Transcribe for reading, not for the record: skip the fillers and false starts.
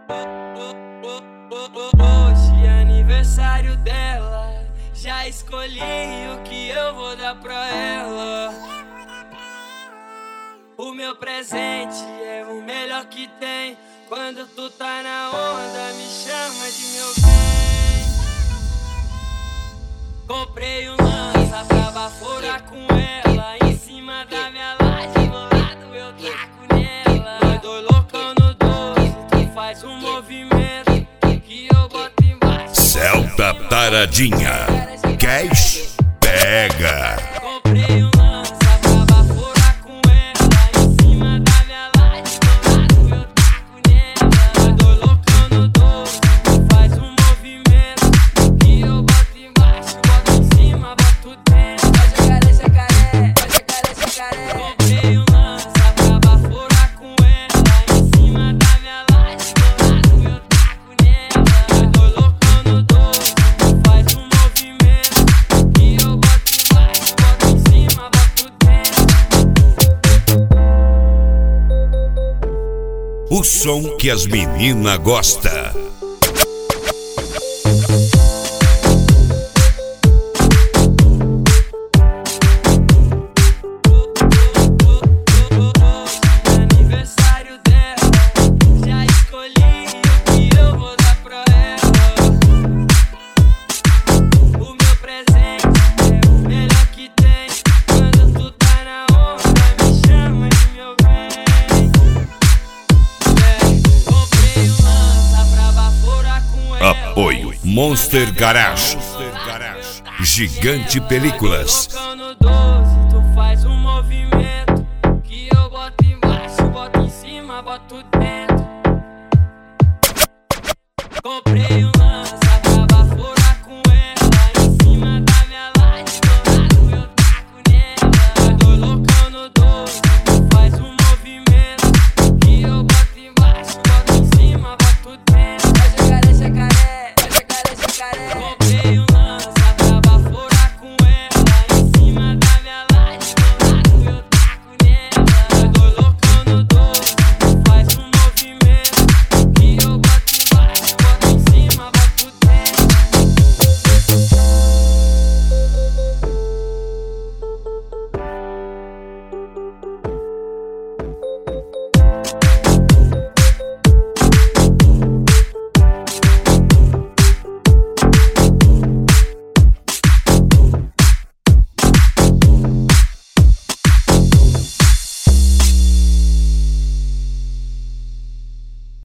Hoje é aniversário dela, já escolhi o que eu vou dar pra ela. O meu presente é o melhor que tem. Quando tu tá na onda, me chama de meu bem. Comprei um lança pra baforar com ela. Em cima da minha laje, do lado eu taco nela. Nós dois loucão no 12, tu faz um movimento que eu boto embaixo. Celta Taradinha, Cash pega. Comprei um lança pra baforar com ela. Em cima da minha laje, do lado eu taco nela. Nós dois loucão no 12, tu faz um movimento que eu boto embaixo, boto em cima, boto dentro. Vai jacaré, jacaré. Comprei um lança pra baforar com ela. Em cima da minha laje, do lado eu taco nela. Nós dois loucão no 12, tu faz um movimento que eu boto embaixo, boto em cima, boto dentro. O som que as meninas gostam. Aniversário dela, já escolhi o que eu vou dar pra ela. O meu presente é o melhor que tem. Quando tu tá na onda, me chama de meu bem. Comprei um lança pra baforar com ela. Apoio Monster Garage, Gigante Películas. No 12, tu faz um movimento que eu boto embaixo, boto em cima, boto dentro. Comprei um